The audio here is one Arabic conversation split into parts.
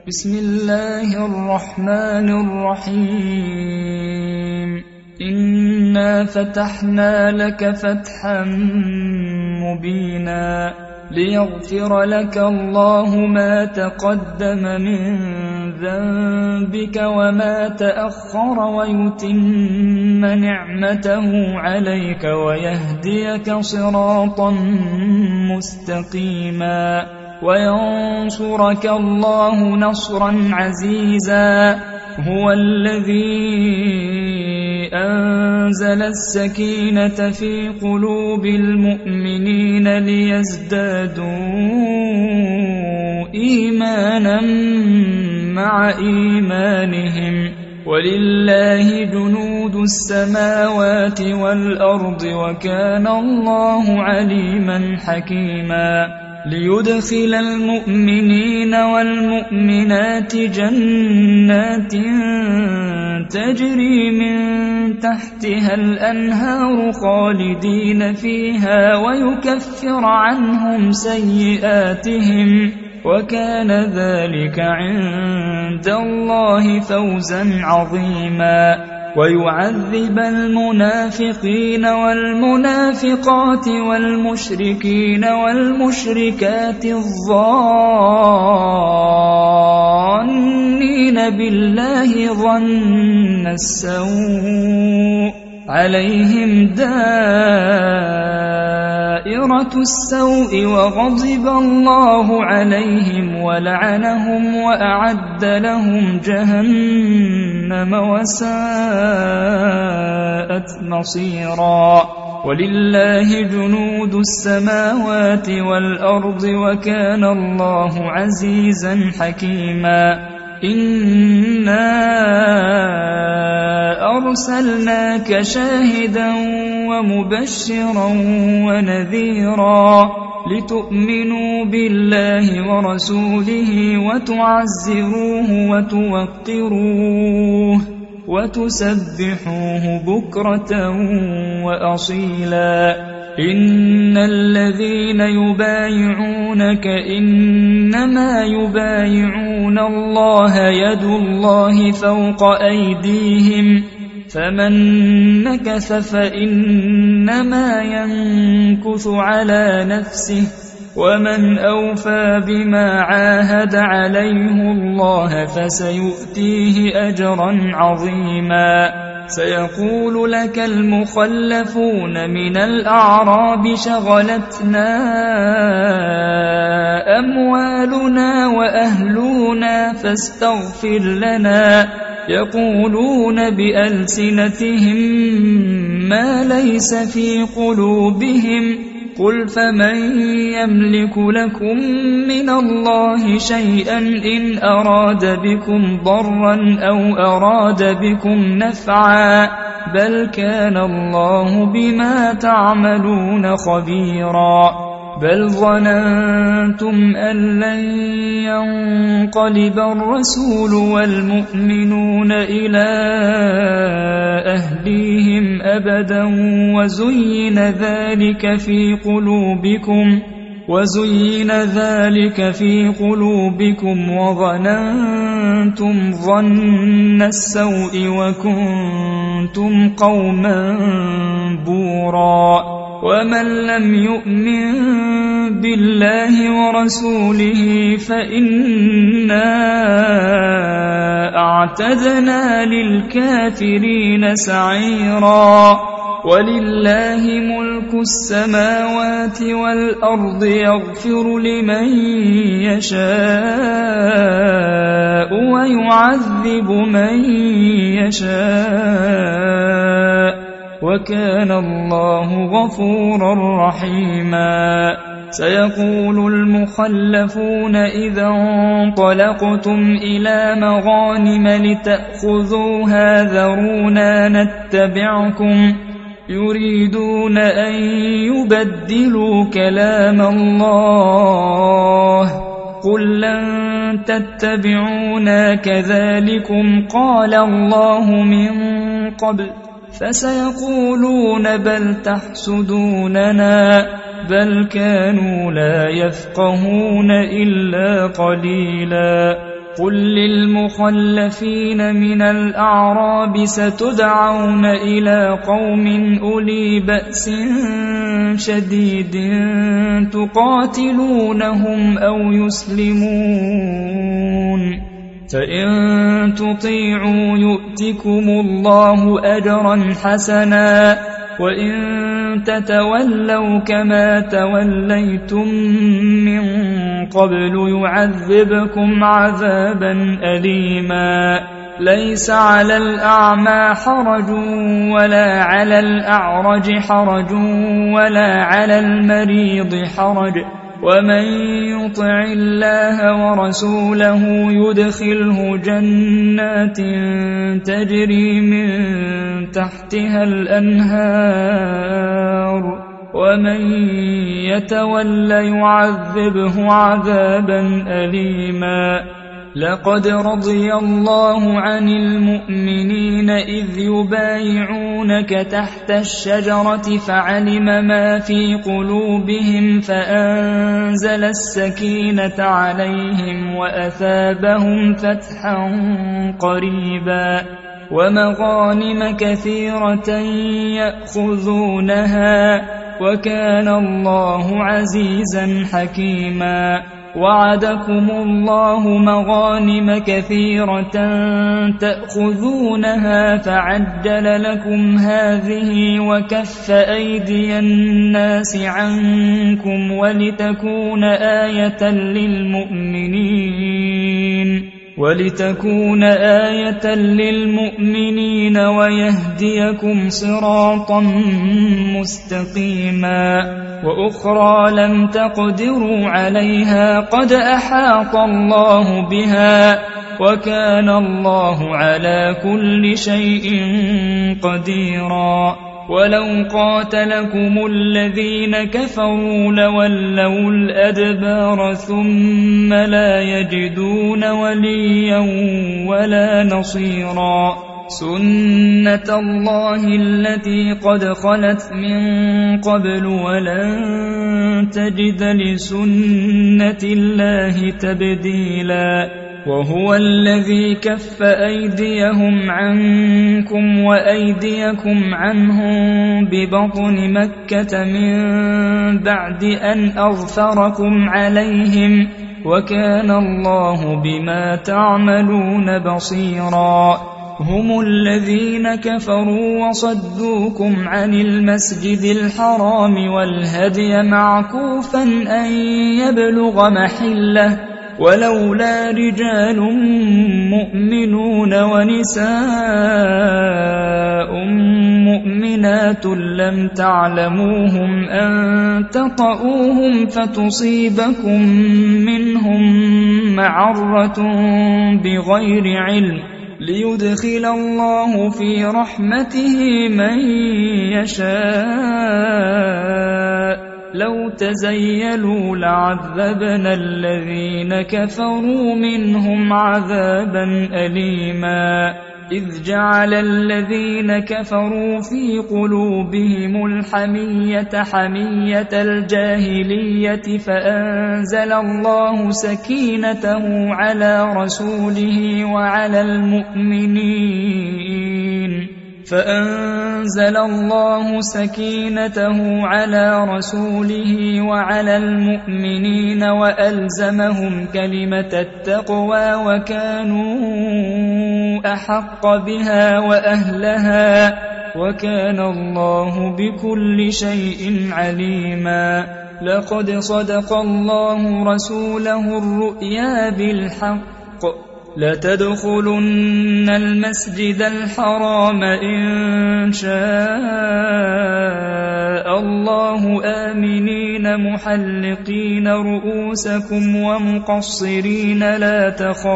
بسم الله الرحمن الرحيم إنا فتحنا لك فتحا مبينا ليغفر لك الله ما تقدم من ذنبك وما تأخر ويتم نعمته عليك ويهديك صراطا مستقيما وينصرك الله نصرا عزيزا هو الذي أنزل السكينة في قلوب المؤمنين ليزدادوا إيمانا مع إيمانهم ولله جنود السماوات والأرض وكان الله عليما حكيما ليدخل المؤمنين والمؤمنات جنات تجري من تحتها الأنهار خالدين فيها ويكفر عنهم سيئاتهم وكان ذلك عند الله فوزا عظيما ويعذب المنافقين والمنافقات والمشركين والمشركات الظانين بالله ظن السوء عليهم دائرة السوء وغضب الله عليهم ولعنهم وأعد لهم جهنم وساءت مصيرا ولله جنود السماوات والأرض وكان الله عزيزا حكيما إنا أرسلناك شاهدا ومبشرا ونذيرا لتؤمنوا بالله ورسوله وتعزروه وتوقروه وتسبحوه بكرة وأصيلا إن الذين يبايعونك إنما يبايعون الله يد الله فوق أيديهم فمن نكث فإنما ينكث على نفسه ومن أوفى بما عاهد عليه الله فسيؤتيه أجرا عظيما سيقول لك المخلفون من الأعراب شغلتنا أموالنا وأهلنا فاستغفر لنا يقولون بألسنتهم ما ليس في قلوبهم قل فمن يملك لكم من الله شيئا إن أراد بكم ضرا أو أراد بكم نفعا بل كان الله بما تعملون خبيرا بل ظننتم أن لن ينقلب الرسول والمؤمنون إلى أهليهم أبدا وزين ذلك في قلوبكم وظننتم ظن السوء وكنتم قوما بورا ومن لم يؤمن بالله ورسوله فإنا أعتدنا للكافرين سعيرا ولله ملك السماوات والأرض يغفر لمن يشاء ويعذب من يشاء وكان الله غفورا رحيما سيقول المخلفون إذا انطلقتم إلى مغانم لتأخذوها ذرونا نتبعكم يريدون أن يبدلوا كلام الله قل لن تتبعونا كذلكم قال الله من قبل فسيقولون بل تحسدوننا بل كانوا لا يفقهون إلا قليلا قل للمخلفين من الأعراب ستدعون إلى قوم أولي بأس شديد تقاتلونهم أو يسلمون فإن تطيعوا يؤتكم الله أجرا حسنا وإن تتولوا كما توليتم من قبل يعذبكم عذابا أليما ليس على الأعمى حرج ولا على الأعرج حرج ولا على المريض حرج ومن يطع الله ورسوله يدخله جنات تجري من تحتها الأنهار ومن يتول يعذبه عذابا أليما لقد رضي الله عن المؤمنين إذ يبايعونك تحت الشجرة فعلم ما في قلوبهم فأنزل السكينة عليهم وأثابهم فتحا قريبا ومغانم كثيرة يأخذونها وكان الله عزيزا حكيما وعدكم الله مغانم كثيرة تأخذونها فعجل لكم هذه وكف أيدي الناس عنكم ولتكون آية للمؤمنين ويهديكم صراطا مستقيما وأخرى لم تقدروا عليها قد أحاط الله بها وكان الله على كل شيء قديرا ولو قاتلكم الذين كفروا لولوا الأدبار ثم لا يجدون وليا ولا نصيرا سنة الله التي قد خلت من قبل ولن تجد لسنة الله تبديلا وهو الذي كف أيديهم عنكم وأيديكم عنهم ببطن مكة من بعد أن أظفركم عليهم وكان الله بما تعملون بصيرا هم الذين كفروا وصدوكم عن المسجد الحرام والهدي معكوفا أن يبلغ محله ولولا رجال مؤمنون ونساء مؤمنات لم تعلموهم أن تطؤوهم فتصيبكم منهم معرة بغير علم ليدخل الله في رحمته من يشاء لو تزيلوا لعذبنا الذين كفروا منهم عذابا أليما إذ جعل الذين كفروا في قلوبهم الحمية حمية الجاهلية فأنزل الله سكينته على رسوله وعلى المؤمنين وألزمهم كلمة التقوى وكانوا أحق بها وأهلها وكان الله بكل شيء عليما لقد صدق الله رسوله الرؤيا بالحق لتدخلن المسجد الحرام إن شاء الله آمنين محلقين رؤوسكم ومقصرين لا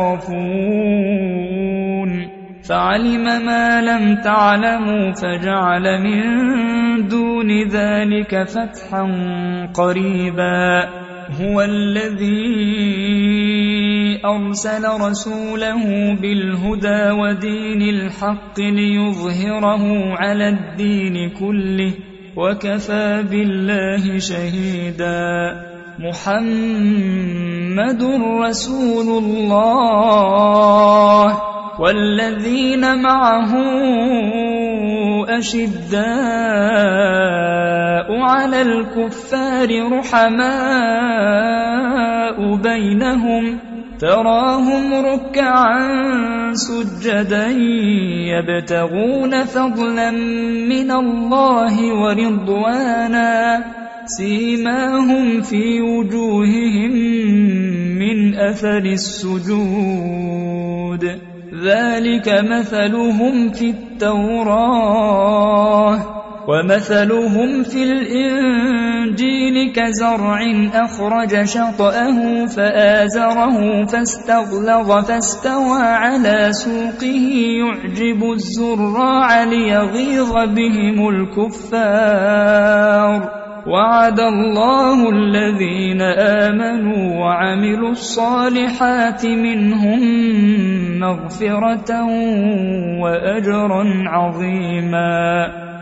تخافون فعلم ما لم تعلموا فجعل من دون ذلك فتحا قريبا هو الذي أرسل رسوله بالهدى ودين الحق ليظهره على الدين كله وكفى بالله شهيدا محمد رسول الله والذين معه أشداء على الكفار رحماء بينهم تراهم ركعا سجدا يبتغون فضلا من الله ورضوانا سيماهم في وجوههم من أثر السجود ذلك مثلهم في التوراة ومثلهم في الإنجيل كزرع أخرج شطأه فآزره فاستغلظ فاستوى على سوقه يعجب الزراع ليغيظ بهم الكفار وعد الله الذين آمنوا وعملوا الصالحات منهم مغفرة وأجرا عظيما